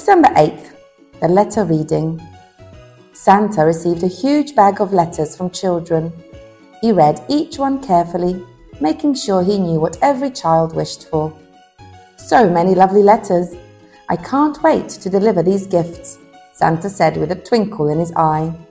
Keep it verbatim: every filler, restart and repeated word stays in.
December eighth, the letter reading. Santa received a huge bag of letters from children. He read each one carefully, making sure he knew what every child wished for. So many lovely letters. I can't wait to deliver these gifts, Santa said with a twinkle in his eye.